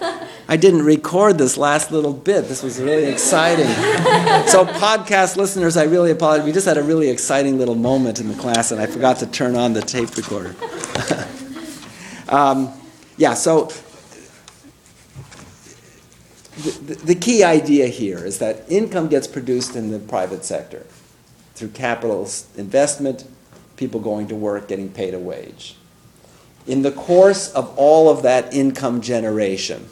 I didn't record this last little bit. This was really exciting. So podcast listeners, I really apologize. We just had a really exciting little moment in the class, and I forgot to turn on the tape recorder. So the key idea here is that income gets produced in the private sector through capital investment, people going to work, getting paid a wage. In the course of all of that income generation,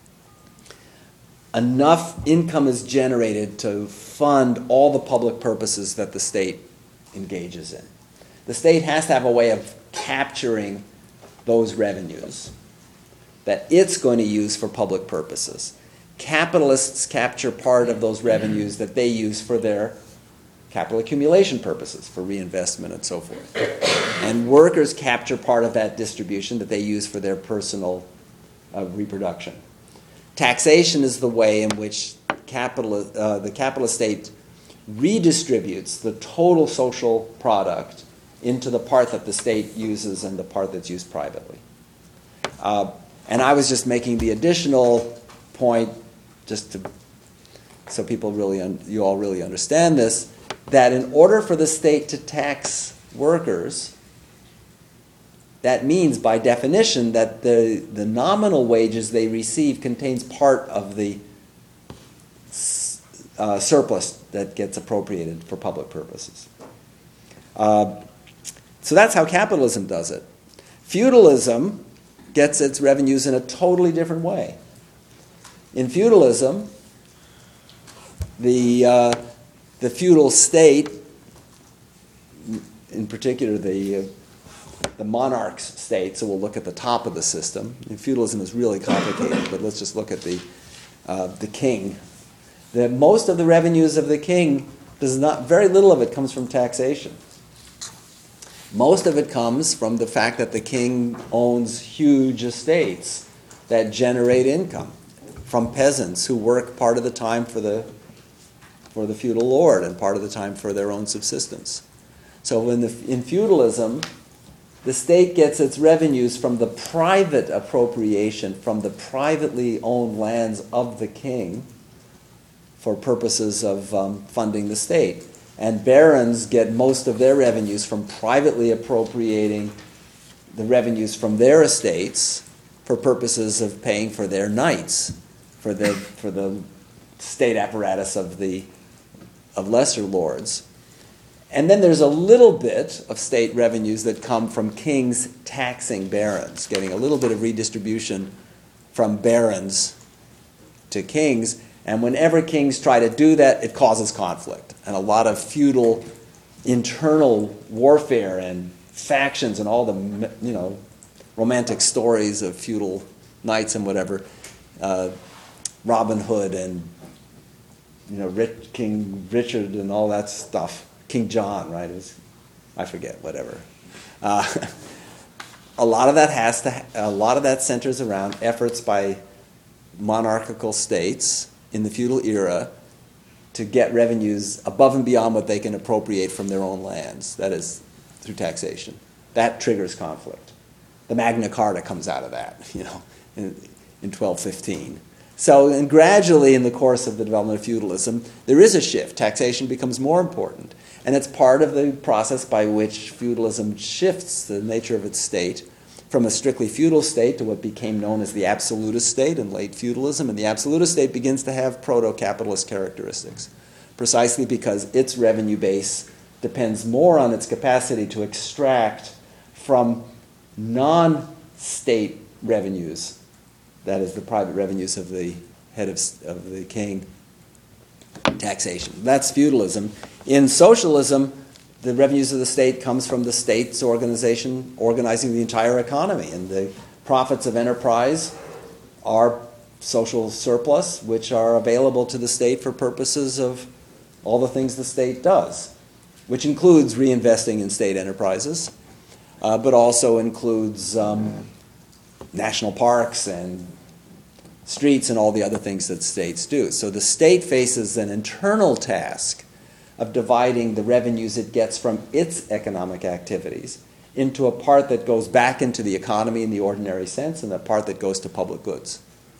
enough income is generated to fund all the public purposes that the state engages in. The state has to have a way of capturing those revenues that it's going to use for public purposes. Capitalists capture part of those revenues that they use for their capital accumulation purposes, for reinvestment and so forth. And workers capture part of that distribution that they use for their personal reproduction. Taxation is the way in which the capitalist state redistributes the total social product into the part that the state uses and the part that's used privately. And I was just making the additional point, just to, so people you all really understand this, that in order for the state to tax workers, that means by definition that the nominal wages they receive contains part of the surplus that gets appropriated for public purposes. So that's how capitalism does it. Feudalism gets its revenues in a totally different way. In feudalism, the feudal state, in particular the monarch's state, so we'll look at the top of the system. And feudalism is really complicated, but let's just look at the king. Most of the revenues of the king very little of it comes from taxation. Most of it comes from the fact that the king owns huge estates that generate income from peasants who work part of the time for the feudal lord and part of the time for their own subsistence. So in feudalism, the state gets its revenues from the private appropriation from the privately owned lands of the king for purposes of funding the state. And barons get most of their revenues from privately appropriating the revenues from their estates for purposes of paying for their knights, for the state apparatus of lesser lords. And then there's a little bit of state revenues that come from kings taxing barons, getting a little bit of redistribution from barons to kings. And whenever kings try to do that, it causes conflict. And a lot of feudal internal warfare and factions and all the romantic stories of feudal knights and whatever, Robin Hood and King Richard and all that stuff. King John, right? I forget, whatever. A lot of that centers around efforts by monarchical states in the feudal era to get revenues above and beyond what they can appropriate from their own lands. That is, through taxation. That triggers conflict. The Magna Carta comes out of that, in 1215. So, and gradually in the course of the development of feudalism, there is a shift. Taxation becomes more important. And it's part of the process by which feudalism shifts the nature of its state from a strictly feudal state to what became known as the absolutist state in late feudalism. And the absolutist state begins to have proto-capitalist characteristics, precisely because its revenue base depends more on its capacity to extract from non-state revenues, that is, the private revenues of the head of the king, taxation. That's feudalism. In socialism, the revenues of the state comes from the state's organizing the entire economy, and the profits of enterprise are social surplus, which are available to the state for purposes of all the things the state does, which includes reinvesting in state enterprises, but also includes national parks and streets and all the other things that states do. So the state faces an internal task of dividing the revenues it gets from its economic activities into a part that goes back into the economy in the ordinary sense and a part that goes to public goods.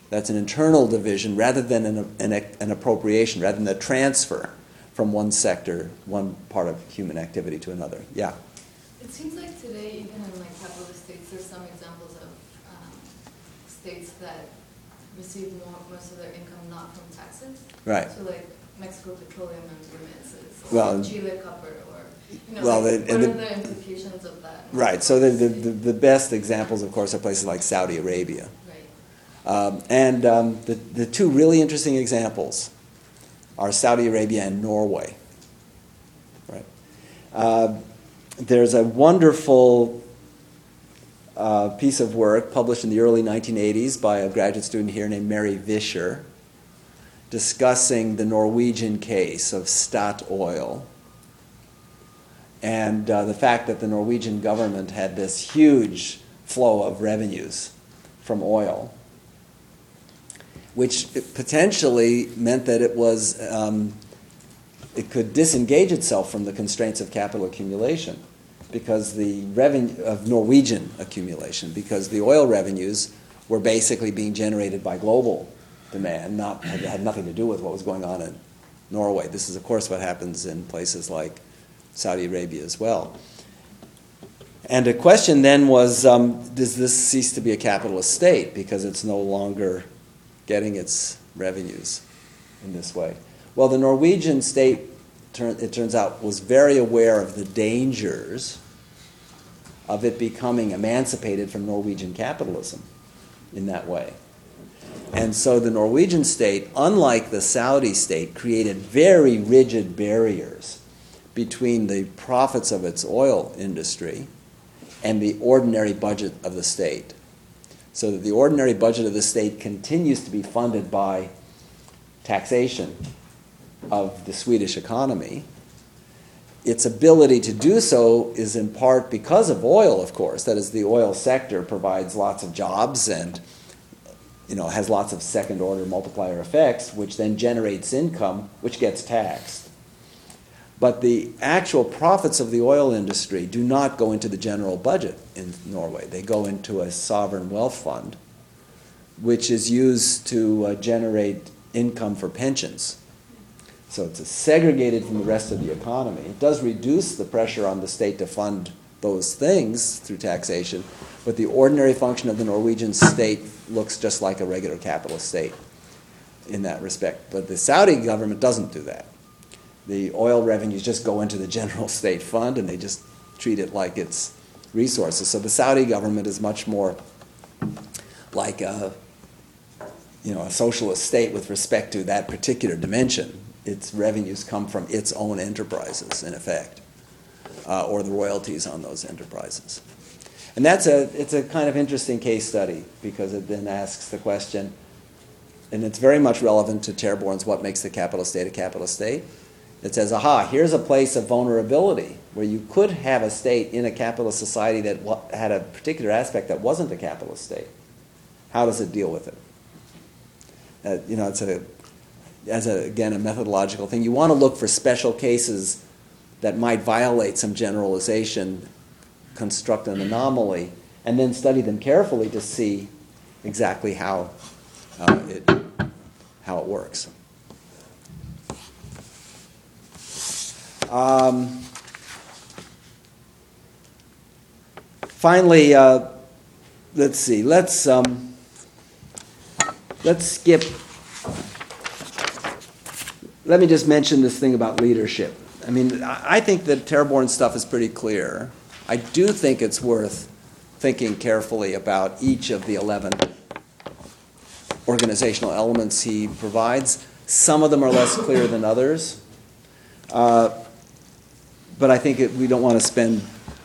That's an internal division rather than an appropriation, rather than a transfer from one sector, one part of human activity to another. Yeah? It seems like today, even in like capitalist states, there's some examples of states that receive most of their income not from taxes. Right. So like Mexico Petroleum and remittances, or Well, Chile Copper, or well, what are the implications of that? Right. So the best examples, of course, are places like Saudi Arabia. Right. The two really interesting examples are Saudi Arabia and Norway. Right. There's a wonderful piece of work published in the early 1980s by a graduate student here named Mary Vischer, discussing the Norwegian case of Statoil and the fact that the Norwegian government had this huge flow of revenues from oil, which potentially meant that it was it could disengage itself from the constraints of capital accumulation, because the revenue of Norwegian accumulation, because the oil revenues were basically being generated by global demand, had nothing to do with what was going on in Norway. This is, of course, what happens in places like Saudi Arabia as well. And the question then was, does this cease to be a capitalist state because it's no longer getting its revenues in this way? Well, the Norwegian state, it turns out, was very aware of the dangers of it becoming emancipated from Norwegian capitalism in that way. And so the Norwegian state, unlike the Saudi state, created very rigid barriers between the profits of its oil industry and the ordinary budget of the state. So that the ordinary budget of the state continues to be funded by taxation of the Swedish economy. Its ability to do so is in part because of oil, of course. That is, the oil sector provides lots of jobs and has lots of second-order multiplier effects, which then generates income, which gets taxed. But the actual profits of the oil industry do not go into the general budget in Norway. They go into a sovereign wealth fund, which is used to generate income for pensions. So it's segregated from the rest of the economy. It does reduce the pressure on the state to fund those things through taxation, but the ordinary function of the Norwegian state looks just like a regular capitalist state in that respect. But the Saudi government doesn't do that. The oil revenues just go into the general state fund, and they just treat it like it's resources. So the Saudi government is much more like a socialist state with respect to that particular dimension. Its revenues come from its own enterprises, in effect, or the royalties on those enterprises. And it's a kind of interesting case study, because it then asks the question, and it's very much relevant to Terborn's What Makes the Capitalist State a Capitalist State? It says, here's a place of vulnerability where you could have a state in a capitalist society that had a particular aspect that wasn't a capitalist state. How does it deal with it? It's again, a methodological thing. You want to look for special cases that might violate some generalization, construct an anomaly, and then study them carefully to see exactly how it works. Finally, let's see. Let's skip. Let me just mention this thing about leadership. I mean, I think that Terborn's stuff is pretty clear. I do think it's worth thinking carefully about each of the 11 organizational elements he provides. Some of them are less clear than others. But I think we don't want to spend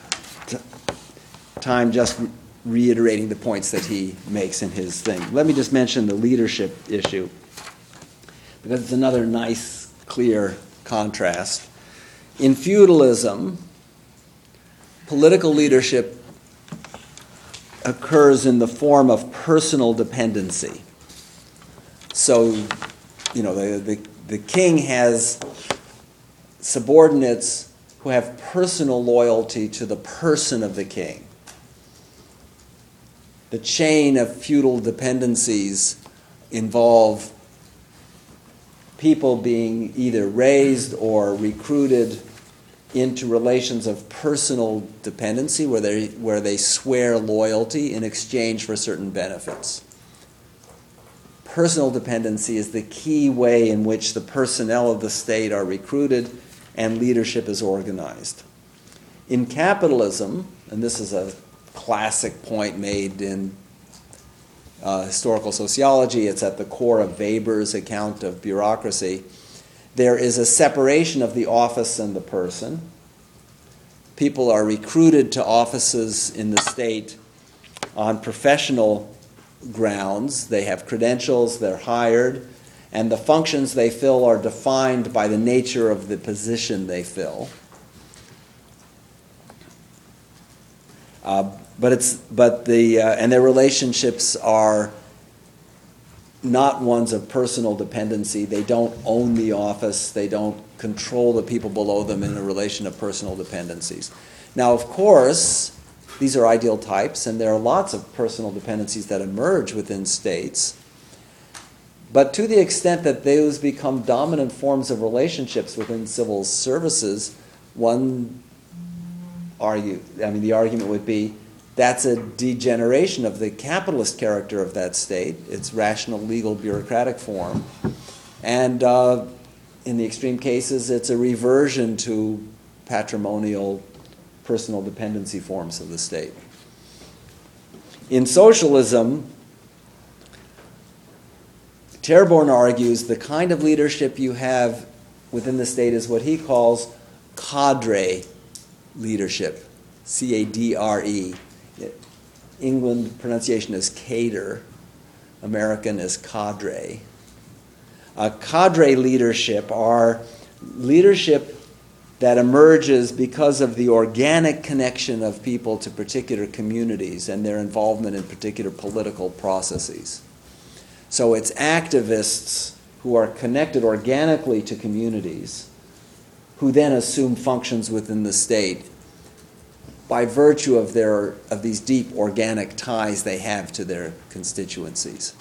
time just reiterating the points that he makes in his thing. Let me just mention the leadership issue, because it's another nice, clear contrast. In feudalism, political leadership occurs in the form of personal dependency. So, the king has subordinates who have personal loyalty to the person of the king. The chain of feudal dependencies involve people being either raised or recruited into relations of personal dependency where they swear loyalty in exchange for certain benefits. Personal dependency is the key way in which the personnel of the state are recruited and leadership is organized. In capitalism, and this is a classic point made in historical sociology, it's at the core of Weber's account of bureaucracy, there is a separation of the office and the person. People are recruited to offices in the state on professional grounds. They have credentials, they're hired, and the functions they fill are defined by the nature of the position they fill. And their relationships are not ones of personal dependency. They don't own the office. They don't control the people below them in a relation of personal dependencies. Now, of course, these are ideal types, and there are lots of personal dependencies that emerge within states. But to the extent that those become dominant forms of relationships within civil services, the argument would be that's a degeneration of the capitalist character of that state, its rational, legal, bureaucratic form. And in the extreme cases, it's a reversion to patrimonial, personal dependency forms of the state. In socialism, Terborn argues the kind of leadership you have within the state is what he calls cadre leadership, C-A-D-R-E. England pronunciation is cater, American is cadre. Cadre leadership are leadership that emerges because of the organic connection of people to particular communities and their involvement in particular political processes. So it's activists who are connected organically to communities who then assume functions within the state by virtue of these deep organic ties they have to their constituencies.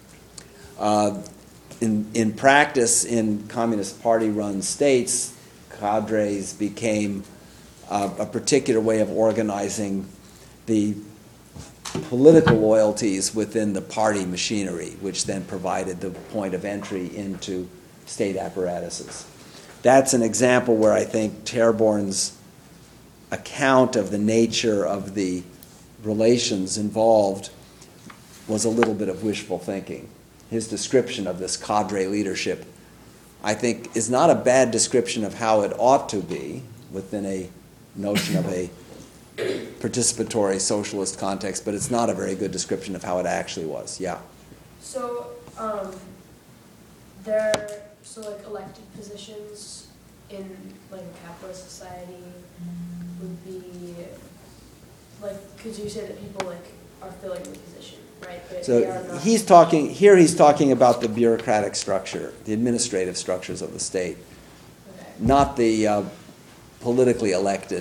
In practice, in Communist Party-run states, cadres became a particular way of organizing the political loyalties within the party machinery, which then provided the point of entry into state apparatuses. That's an example where I think Terborn's account of the nature of the relations involved was a little bit of wishful thinking. His description of this cadre leadership, I think, is not a bad description of how it ought to be within a notion of a participatory socialist context, but it's not a very good description of how it actually was. Yeah. So, elected positions in like a capitalist society would be could you say that people are filling the position, right? But so he's talking about the bureaucratic structure, the administrative structures of the state, okay. Not the politically elected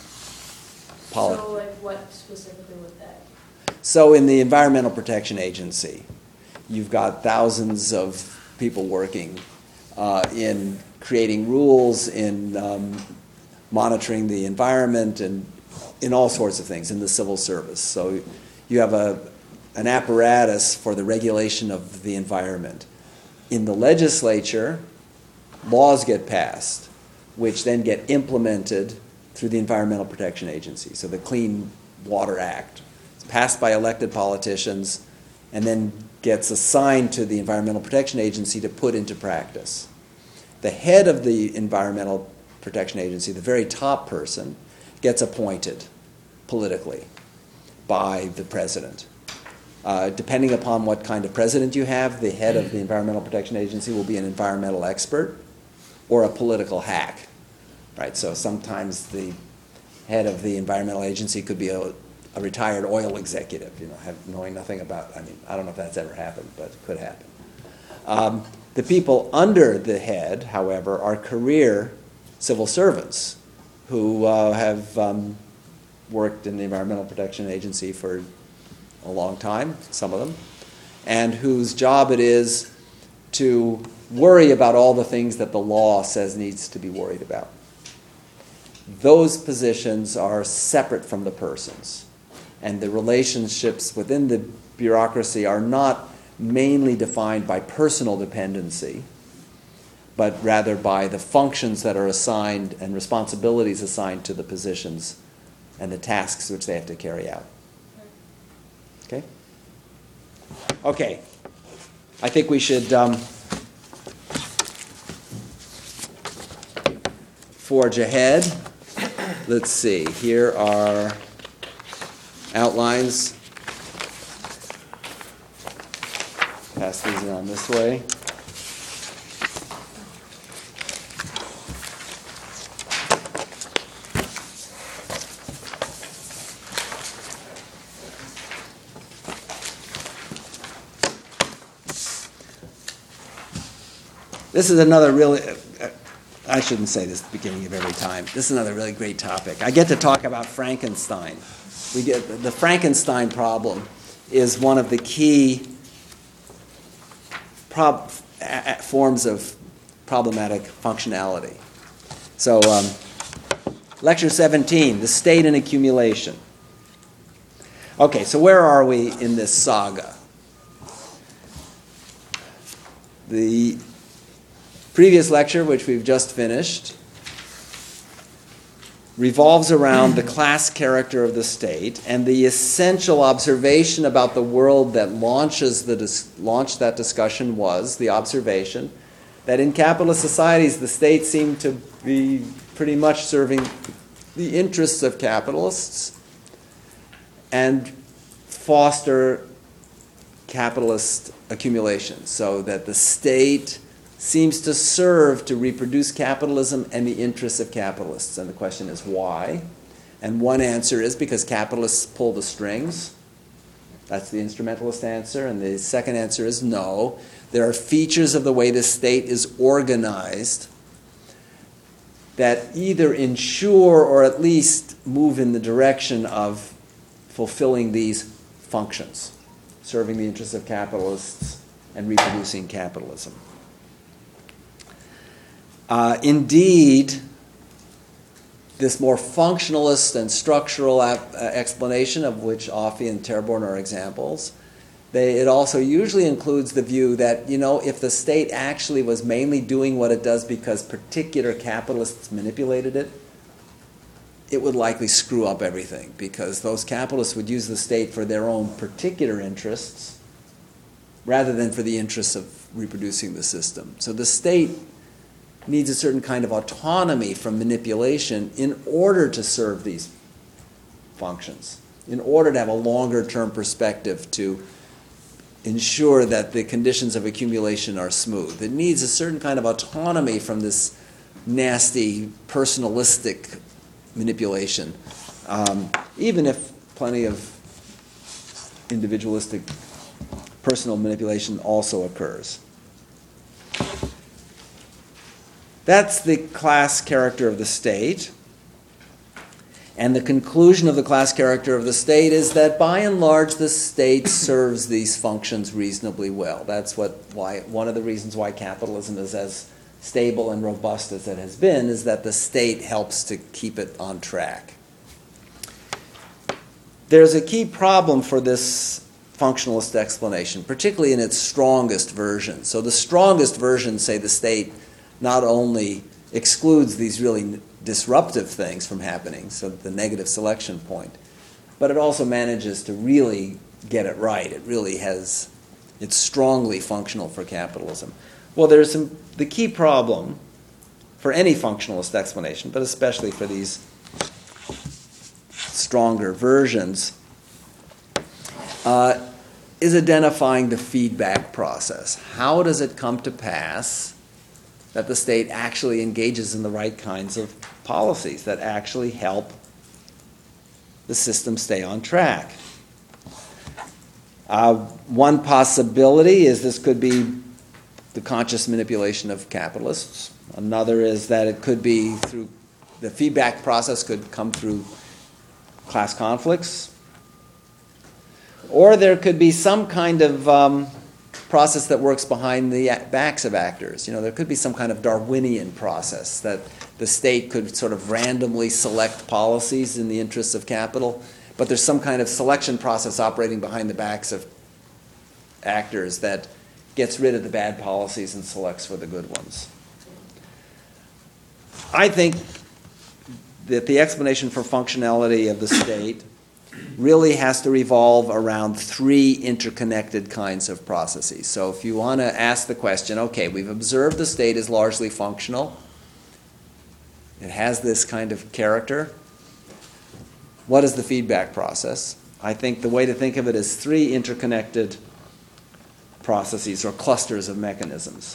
So what specifically would that? So in the Environmental Protection Agency, you've got thousands of people working in creating rules, in monitoring the environment, and in all sorts of things in the civil service. So you have an apparatus for the regulation of the environment. In the legislature, laws get passed, which then get implemented through the Environmental Protection Agency. So the Clean Water Act. It's passed by elected politicians and then gets assigned to the Environmental Protection Agency to put into practice. The head of the Environmental Protection Agency, the very top person, gets appointed politically by the president. Depending upon what kind of president you have, the head of the Environmental Protection Agency will be an environmental expert or a political hack. Right, so sometimes the head of the environmental agency could be a retired oil executive, knowing nothing about. I don't know if that's ever happened, but it could happen. The people under the head, however, are career civil servants who have worked in the Environmental Protection Agency for a long time, some of them, and whose job it is to worry about all the things that the law says needs to be worried about. Those positions are separate from the persons, and the relationships within the bureaucracy are not mainly defined by personal dependency, but rather by the functions that are assigned and responsibilities assigned to the positions and the tasks which they have to carry out. Okay? Okay. I think we should forge ahead. Let's see. Here are outlines. Pass these on this way. This is another really, I shouldn't say this at the beginning of every time. This is another really great topic. I get to talk about Frankenstein. The Frankenstein problem is one of the key forms of problematic functionality. So, lecture 17, the state and accumulation. Okay, so where are we in this saga? The previous lecture, which we've just finished, revolves around the class character of the state, and the essential observation about the world that launched that discussion was the observation that in capitalist societies the state seemed to be pretty much serving the interests of capitalists and foster capitalist accumulation, so that the state seems to serve to reproduce capitalism and the interests of capitalists. And the question is why? And one answer is because capitalists pull the strings. That's the instrumentalist answer. And the second answer is no. There are features of the way the state is organized that either ensure or at least move in the direction of fulfilling these functions, serving the interests of capitalists and reproducing capitalism. Indeed, this more functionalist and structural explanation, of which Offey and Terborn are examples, it also usually includes the view that, if the state actually was mainly doing what it does because particular capitalists manipulated it, it would likely screw up everything, because those capitalists would use the state for their own particular interests rather than for the interests of reproducing the system. So the state needs a certain kind of autonomy from manipulation in order to serve these functions, in order to have a longer-term perspective to ensure that the conditions of accumulation are smooth. It needs a certain kind of autonomy from this nasty, personalistic manipulation, even if plenty of individualistic personal manipulation also occurs. That's the class character of the state. And the conclusion of the class character of the state is that by and large the state serves these functions reasonably well. That's one of the reasons why capitalism is as stable and robust as it has been, is that the state helps to keep it on track. There's a key problem for this functionalist explanation, particularly in its strongest version. So the strongest versions say the state not only excludes these really disruptive things from happening, so the negative selection point, but it also manages to really get it right. It's strongly functional for capitalism. Well, the key problem for any functionalist explanation, but especially for these stronger versions, is identifying the feedback process. How does it come to pass that the state actually engages in the right kinds of policies that actually help the system stay on track? One possibility is this could be the conscious manipulation of capitalists. Another is that it could be through the feedback process could come through class conflicts. Or there could be some kind of process that works behind the backs of actors. There could be some kind of Darwinian process that the state could sort of randomly select policies in the interests of capital, but there's some kind of selection process operating behind the backs of actors that gets rid of the bad policies and selects for the good ones. I think that the explanation for functionality of the state really has to revolve around three interconnected kinds of processes. So if you want to ask the question, okay, we've observed the state is largely functional. It has this kind of character. What is the feedback process? I think the way to think of it is three interconnected processes or clusters of mechanisms.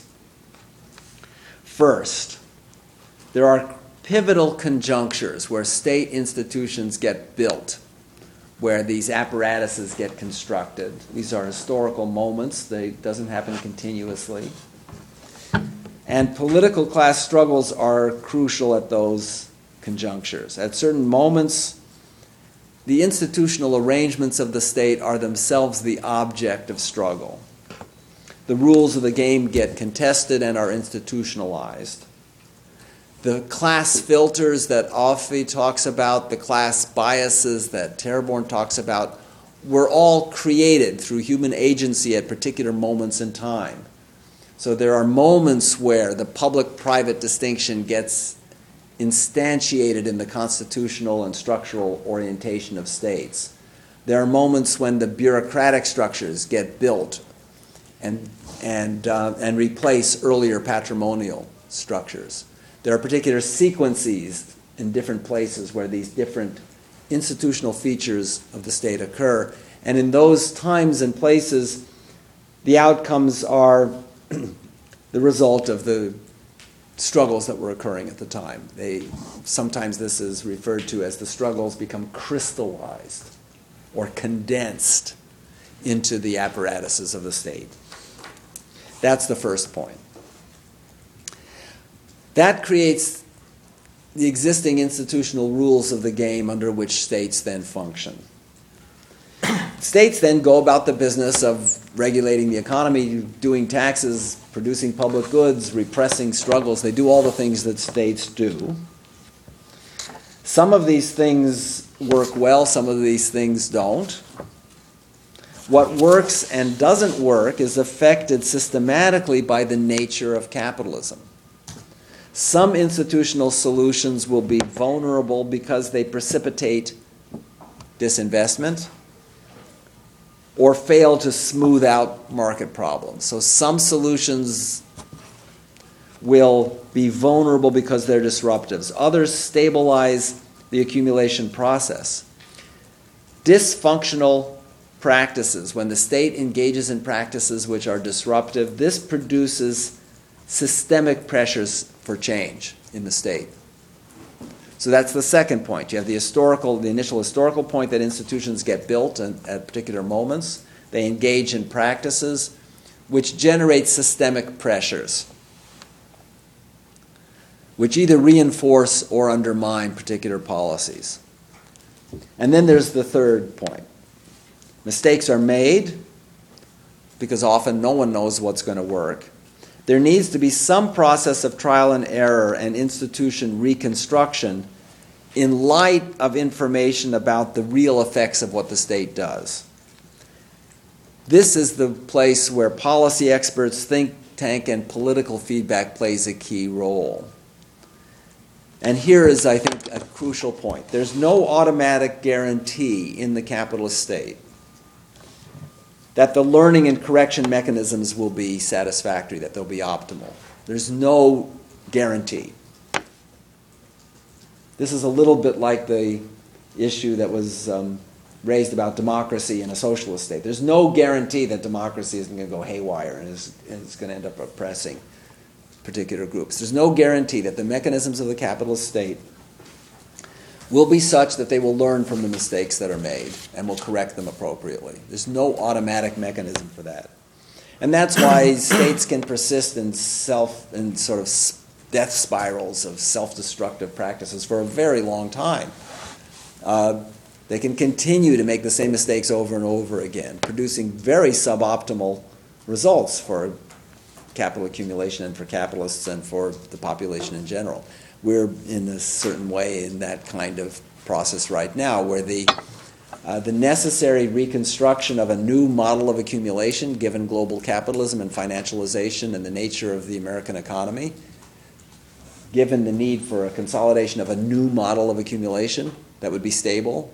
First, there are pivotal conjunctures where state institutions get built, where these apparatuses get constructed. These are historical moments. It doesn't happen continuously. And political class struggles are crucial at those conjunctures. At certain moments, the institutional arrangements of the state are themselves the object of struggle. The rules of the game get contested and are institutionalized. The class filters that Offey talks about, the class biases that Terborn talks about, were all created through human agency at particular moments in time. So there are moments where the public-private distinction gets instantiated in the constitutional and structural orientation of states. There are moments when the bureaucratic structures get built and replace earlier patrimonial structures. There are particular sequences in different places where these different institutional features of the state occur. And in those times and places, the outcomes are the result of the struggles that were occurring at the time. Sometimes this is referred to as the struggles become crystallized or condensed into the apparatuses of the state. That's the first point. That creates the existing institutional rules of the game under which states then function. States then go about the business of regulating the economy, doing taxes, producing public goods, repressing struggles. They do all the things that states do. Some of these things work well, some of these things don't. What works and doesn't work is affected systematically by the nature of capitalism. Some institutional solutions will be vulnerable because they precipitate disinvestment or fail to smooth out market problems. So some solutions will be vulnerable because they're disruptives. Others stabilize the accumulation process. Dysfunctional practices, when the state engages in practices which are disruptive, this produces systemic pressures for change in the state. So that's the second point. You have the initial historical point that institutions get built at particular moments. They engage in practices which generate systemic pressures, which either reinforce or undermine particular policies. And then there's the third point. Mistakes are made because often no one knows what's going to work. There needs to be some process of trial and error and institution reconstruction in light of information about the real effects of what the state does. This is the place where policy experts, think tank, and political feedback plays a key role. And here is, I think, a crucial point. There's no automatic guarantee in the capitalist state that the learning and correction mechanisms will be satisfactory, that they'll be optimal. There's no guarantee. This is a little bit like the issue that was raised about democracy in a socialist state. There's no guarantee that democracy isn't going to go haywire and is going to end up oppressing particular groups. There's no guarantee that the mechanisms of the capitalist state will be such that they will learn from the mistakes that are made and will correct them appropriately. There's no automatic mechanism for that. And that's why states can persist in sort of death spirals of self-destructive practices for a very long time. They can continue to make the same mistakes over and over again, producing very suboptimal results for capital accumulation and for capitalists and for the population in general. We're in a certain way in that kind of process right now, where the necessary reconstruction of a new model of accumulation, given global capitalism and financialization and the nature of the American economy, given the need for a consolidation of a new model of accumulation that would be stable,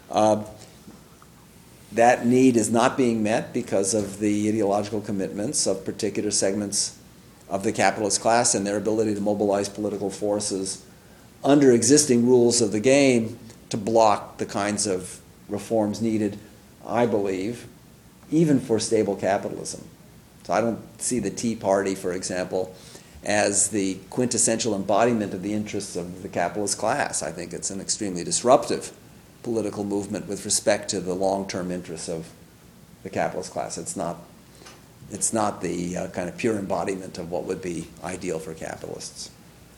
that need is not being met because of the ideological commitments of particular segments of the capitalist class and their ability to mobilize political forces under existing rules of the game to block the kinds of reforms needed, I believe, even for stable capitalism. So I don't see the Tea Party, for example, as the quintessential embodiment of the interests of the capitalist class. I think it's an extremely disruptive political movement with respect to the long-term interests of the capitalist class. It's not the kind of pure embodiment of what would be ideal for capitalists.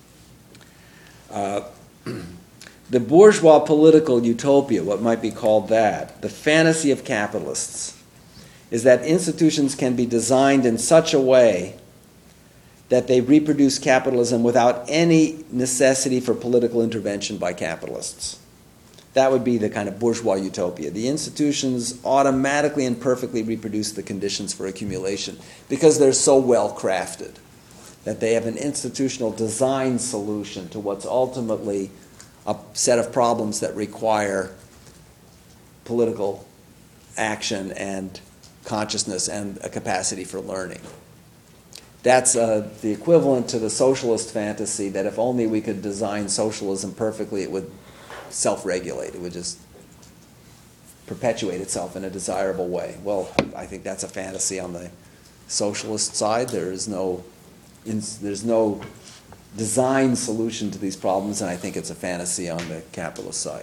The bourgeois political utopia, what might be called that, the fantasy of capitalists, is that institutions can be designed in such a way that they reproduce capitalism without any necessity for political intervention by capitalists. That would be the kind of bourgeois utopia. The institutions automatically and perfectly reproduce the conditions for accumulation because they're so well crafted that they have an institutional design solution to what's ultimately a set of problems that require political action and consciousness and a capacity for learning. That's the equivalent to the socialist fantasy that if only we could design socialism perfectly, it would self-regulate. It would just perpetuate itself in a desirable way. Well, I think that's a fantasy on the socialist side. There's no design solution to these problems, and I think it's a fantasy on the capitalist side.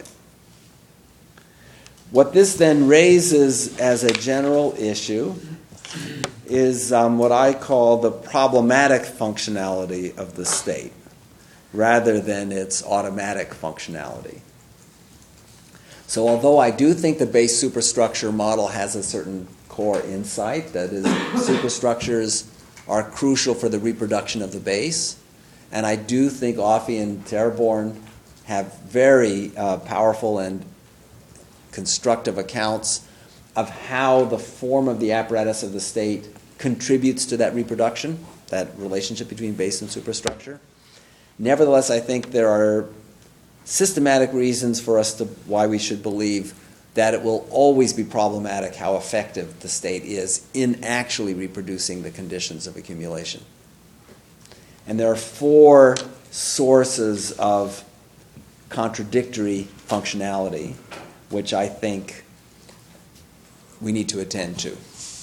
What this then raises as a general issue is what I call the problematic functionality of the state, rather than its automatic functionality. So although I do think the base superstructure model has a certain core insight, that is, superstructures are crucial for the reproduction of the base, and I do think Offey and Terborn have very powerful and constructive accounts of how the form of the apparatus of the state contributes to that reproduction, that relationship between base and superstructure. Nevertheless, I think there are systematic reasons for us to why we should believe that it will always be problematic how effective the state is in actually reproducing the conditions of accumulation. And there are four sources of contradictory functionality which I think we need to attend to.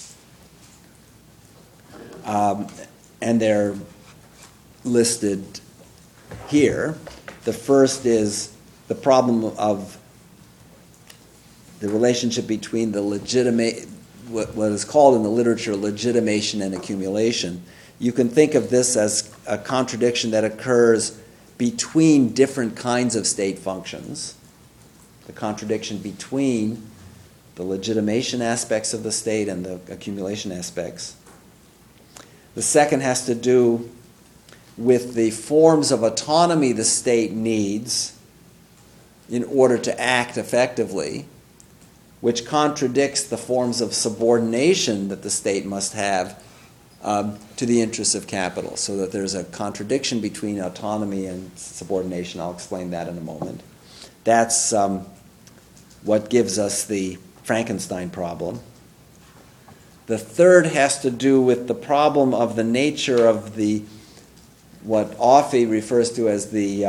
And they're listed here. The first is the problem of the relationship between the what is called in the literature legitimation and accumulation. You can think of this as a contradiction that occurs between different kinds of state functions. The contradiction between the legitimation aspects of the state and the accumulation aspects. The second has to do with the forms of autonomy the state needs in order to act effectively, which contradicts the forms of subordination that the state must have to the interests of capital, so that there's a contradiction between autonomy and subordination. I'll explain that in a moment. That's what gives us the Frankenstein problem. The third has to do with the problem of the nature of what Offey refers to as the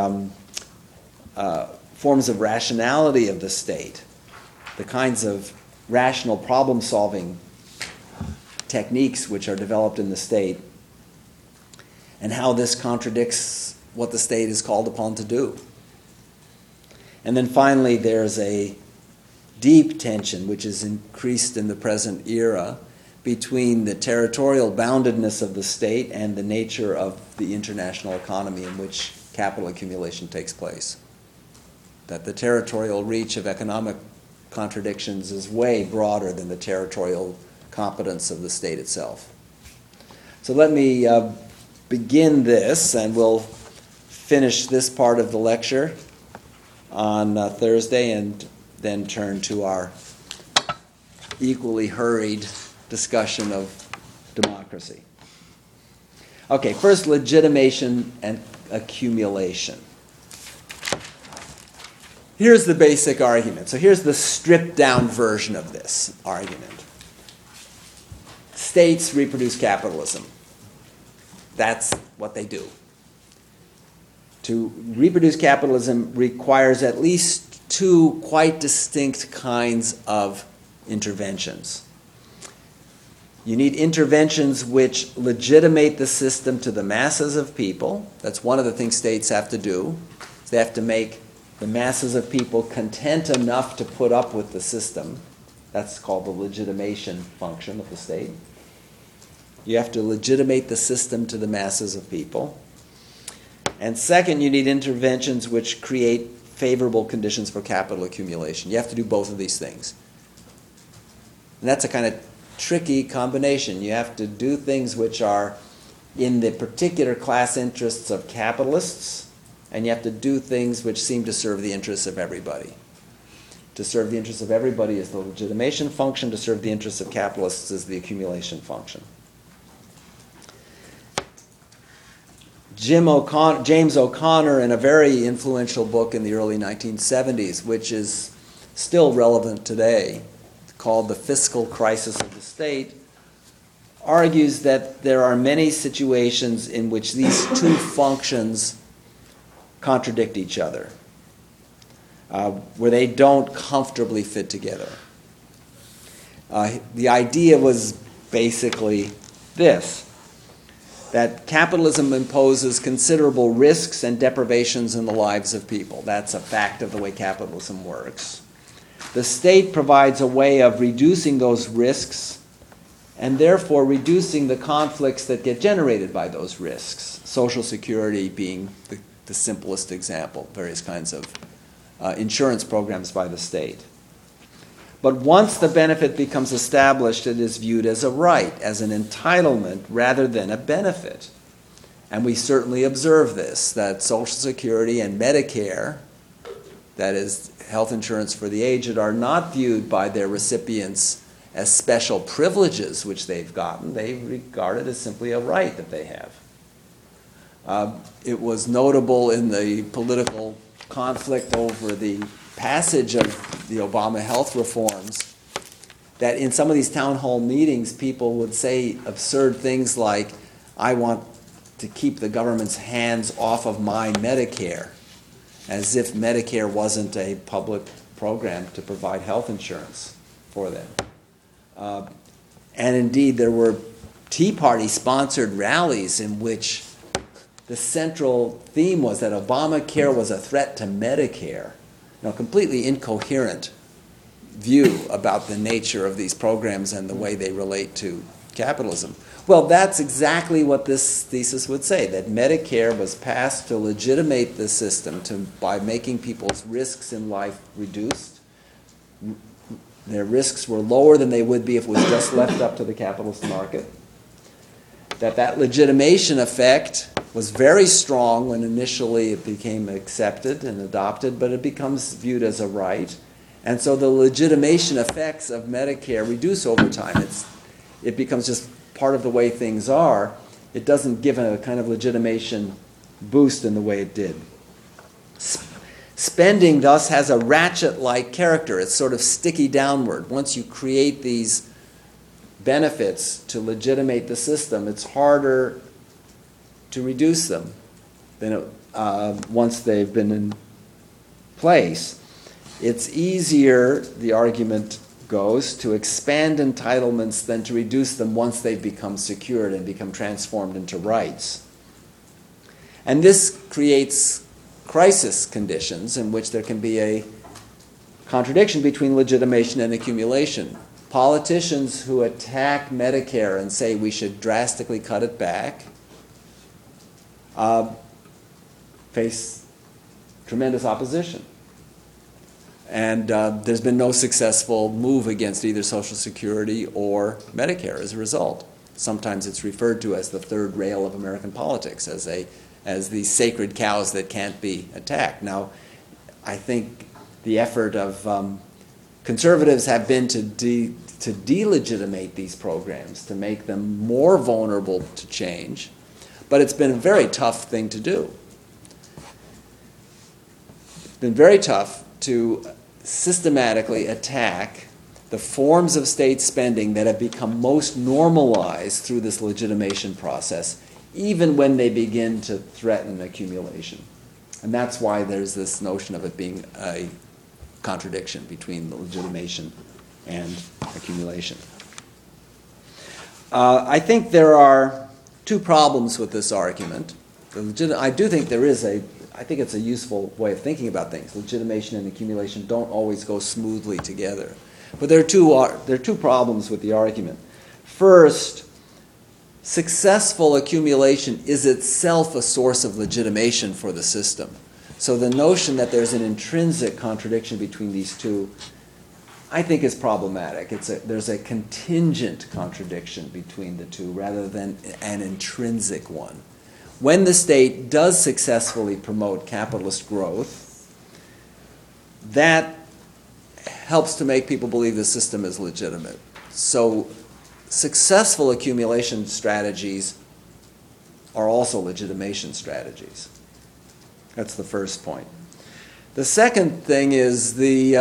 forms of rationality of the state, the kinds of rational problem-solving techniques which are developed in the state, and how this contradicts what the state is called upon to do. And then finally, there's a deep tension, which is increased in the present era, between the territorial boundedness of the state and the nature of the international economy in which capital accumulation takes place. That the territorial reach of economic contradictions is way broader than the territorial competence of the state itself. So let me begin this, and we'll finish this part of the lecture on Thursday and then turn to our equally hurried discussion of democracy. Okay, first, legitimation and accumulation. Here's the basic argument. So here's the stripped-down version of this argument. States reproduce capitalism. That's what they do. To reproduce capitalism requires at least two quite distinct kinds of interventions. You need interventions which legitimate the system to the masses of people. That's one of the things states have to do. They have to make the masses of people content enough to put up with the system. That's called the legitimation function of the state. You have to legitimate the system to the masses of people. And second, you need interventions which create favorable conditions for capital accumulation. You have to do both of these things. And that's a kind of tricky combination. You have to do things which are in the particular class interests of capitalists, and you have to do things which seem to serve the interests of everybody. To serve the interests of everybody is the legitimation function. To serve the interests of capitalists is the accumulation function. James O'Connor, in a very influential book in the early 1970s, which is still relevant today, called The Fiscal Crisis of the State, argues that there are many situations in which these two functions contradict each other, where they don't comfortably fit together. The idea was basically this, that capitalism imposes considerable risks and deprivations in the lives of people. That's a fact of the way capitalism works. The state provides a way of reducing those risks and therefore reducing the conflicts that get generated by those risks. Social Security being the simplest example, various kinds of insurance programs by the state. But once the benefit becomes established, it is viewed as a right, as an entitlement, rather than a benefit. And we certainly observe this, that Social Security and Medicare, that is, health insurance for the aged, are not viewed by their recipients as special privileges which they've gotten. They regard it as simply a right that they have. It was notable in the political conflict over the passage of the Obama health reforms that in some of these town hall meetings people would say absurd things like, I want to keep the government's hands off of my Medicare, as if Medicare wasn't a public program to provide health insurance for them. And indeed, there were Tea Party-sponsored rallies in which the central theme was that Obamacare was a threat to Medicare. Completely incoherent view about the nature of these programs and the way they relate to capitalism. Well, that's exactly what this thesis would say, that Medicare was passed to legitimate the system by making people's risks in life reduced. Their risks were lower than they would be if it was just left up to the capitalist market. That legitimation effect was very strong when initially it became accepted and adopted, but it becomes viewed as a right. And so the legitimation effects of Medicare reduce over time. It becomes just part of the way things are. It doesn't give a kind of legitimation boost in the way it did. Spending thus has a ratchet-like character. It's sort of sticky downward. Once you create these benefits to legitimate the system, it's harder to reduce them than once they've been in place. It's easier, the argument goes, to expand entitlements than to reduce them once they've become secured and become transformed into rights. And this creates crisis conditions in which there can be a contradiction between legitimation and accumulation. Politicians who attack Medicare and say we should drastically cut it back face tremendous opposition. And there's been no successful move against either Social Security or Medicare as a result. Sometimes it's referred to as the third rail of American politics, as the sacred cows that can't be attacked. Now, I think the effort of conservatives have been to delegitimate these programs, to make them more vulnerable to change, but it's been a very tough thing to do. It's been very tough to systematically attack the forms of state spending that have become most normalized through this legitimation process, even when they begin to threaten accumulation. And that's why there's this notion of it being a contradiction between the legitimation and accumulation. I think there are two problems with this argument. I do think I think it's a useful way of thinking about things. Legitimation and accumulation don't always go smoothly together. But there are two problems with the argument. First, successful accumulation is itself a source of legitimation for the system. So the notion that there's an intrinsic contradiction between these two, I think, is problematic. There's a contingent contradiction between the two rather than an intrinsic one. When the state does successfully promote capitalist growth, that helps to make people believe the system is legitimate. So successful accumulation strategies are also legitimation strategies. That's the first point. The second thing is the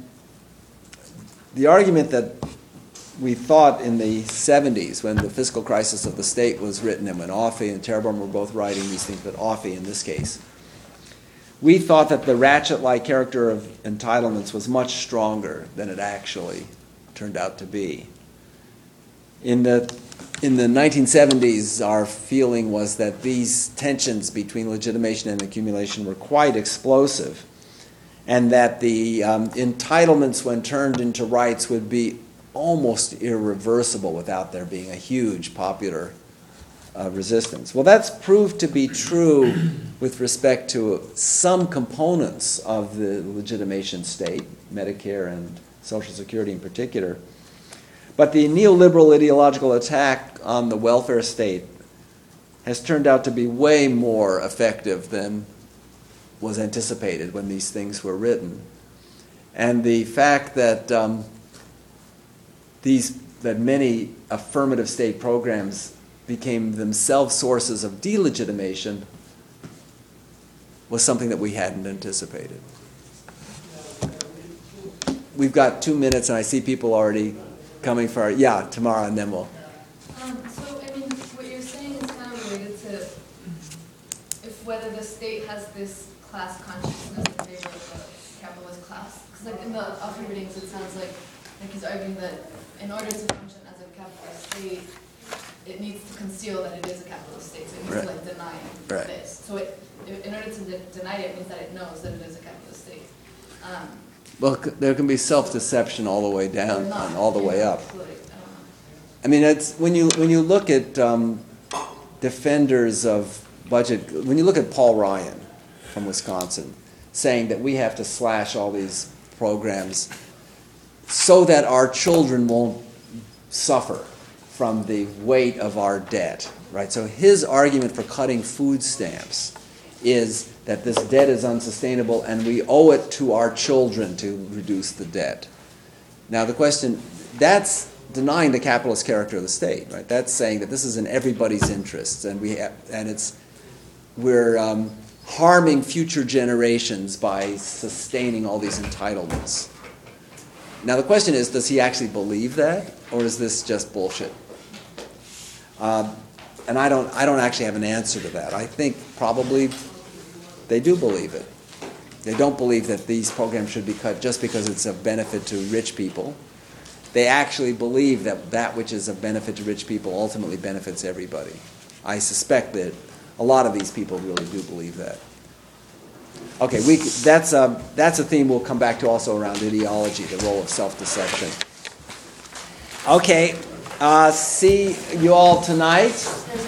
argument that we thought in the 70s, when the fiscal crisis of the state was written, and when Offey and Terrebonne were both writing these things, but Offey in this case, we thought that the ratchet-like character of entitlements was much stronger than it actually turned out to be. In the 1970s, our feeling was that these tensions between legitimation and accumulation were quite explosive, and that the entitlements, when turned into rights, would be almost irreversible without there being a huge popular resistance. Well, that's proved to be true with respect to some components of the legitimation state, Medicare and Social Security in particular. But the neoliberal ideological attack on the welfare state has turned out to be way more effective than was anticipated when these things were written. And the fact that that many affirmative state programs became themselves sources of delegitimation was something that we hadn't anticipated. We've got 2 minutes, and I see people already coming for Tamara, and then we'll. So, I mean, what you're saying is kind of related to whether the state has this class consciousness in favor of the capitalist class. Because, like, in the Offey readings, it sounds like he's arguing that in order to function as a capitalist state, it needs to conceal that it is a capitalist state. So it needs to, like, deny this. So in order to deny it means that it knows that it is a capitalist state. Well, there can be self-deception all the way down and all the way up. I mean, it's when you look at defenders of budget, when you look at Paul Ryan from Wisconsin saying that we have to slash all these programs so that our children won't suffer from the weight of our debt, right? So his argument for cutting food stamps is that this debt is unsustainable and we owe it to our children to reduce the debt. Now the question, that's denying the capitalist character of the state, right? That's saying that this is in everybody's interests, and we're harming future generations by sustaining all these entitlements. Now the question is, does he actually believe that, or is this just bullshit? And I don't actually have an answer to that. I think probably they do believe it. They don't believe that these programs should be cut just because it's of benefit to rich people. They actually believe that that which is of benefit to rich people ultimately benefits everybody. I suspect that a lot of these people really do believe that. Okay, that's a theme we'll come back to also around ideology, the role of self-deception. Okay, see you all tonight.